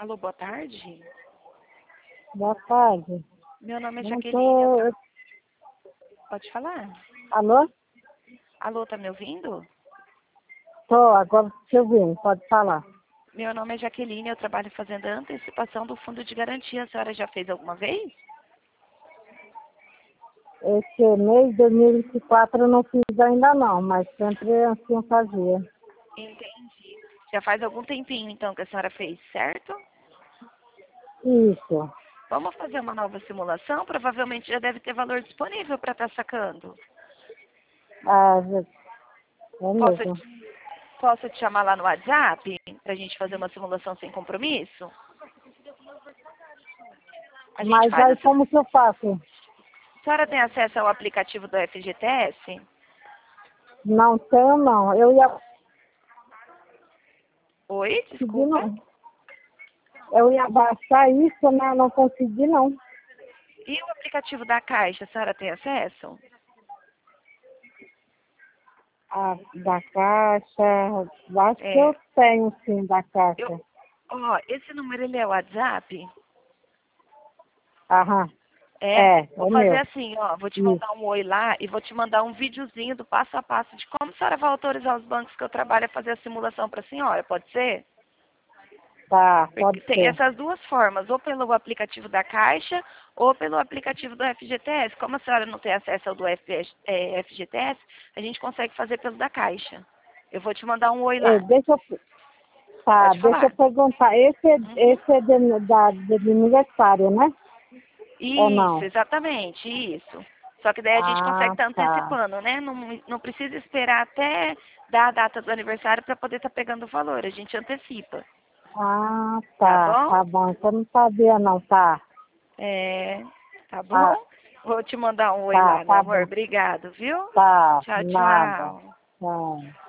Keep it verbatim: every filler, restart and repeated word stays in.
Alô, boa tarde. Boa tarde. Meu nome é Não Jaqueline. tô... eu tra- Pode falar? Alô? Alô, tá me ouvindo? Tô, agora te ouvindo, pode falar. Meu nome é Jaqueline, eu trabalho fazendo a antecipação do fundo de garantia. A senhora já fez alguma vez? Esse mês de dois mil e vinte e quatro eu não fiz ainda não, mas sempre assim eu fazia. Entendi. Já faz algum tempinho, então, que a senhora fez, certo? Isso. Vamos fazer uma nova simulação? Provavelmente já deve ter valor disponível para estar sacando. Ah, já- é Posso, mesmo. posso te chamar lá no WhatsApp para a gente fazer uma simulação sem compromisso? A gente Mas faz aí a sim- como que eu faço? A senhora tem acesso ao aplicativo do F G T S? Não tenho não. Eu ia Oi, conseguir desculpa. não. Eu ia baixar isso, mas não consegui não. E o aplicativo da Caixa, a senhora tem acesso? A da caixa, acho que É, eu tenho sim da eu, caixa. ó, esse número ele é o WhatsApp? Aham. É, É, é vou o fazer meu. assim, ó, vou te Isso. mandar um oi lá e vou te mandar um videozinho do passo a passo de como a senhora vai autorizar os bancos que eu trabalho a fazer a simulação para a senhora, pode ser? Tá, Porque pode tem ser. essas duas formas, ou pelo aplicativo da Caixa ou pelo aplicativo do F G T S. Como a senhora não tem acesso ao do F G T S, a gente consegue fazer pelo da Caixa. Eu vou te mandar um oi É, lá. deixa eu, tá, Pode deixa eu falar. perguntar. Esse, é- Uhum. esse é de, da, de aniversário, né? Ou Isso, não? exatamente, isso. Só que daí a gente consegue Ah, estar tá. antecipando, né? Não, não precisa esperar até dar a data do aniversário para poder estar pegando o valor. A gente antecipa, Ah, tá tá, bom? tá bom. Então não sabia não, tá. É, tá Ah, bom? Vou te mandar um oi tá, lá, meu tá amor. bom. Obrigado, viu? Tá, Tchau, nada. tchau. Tá.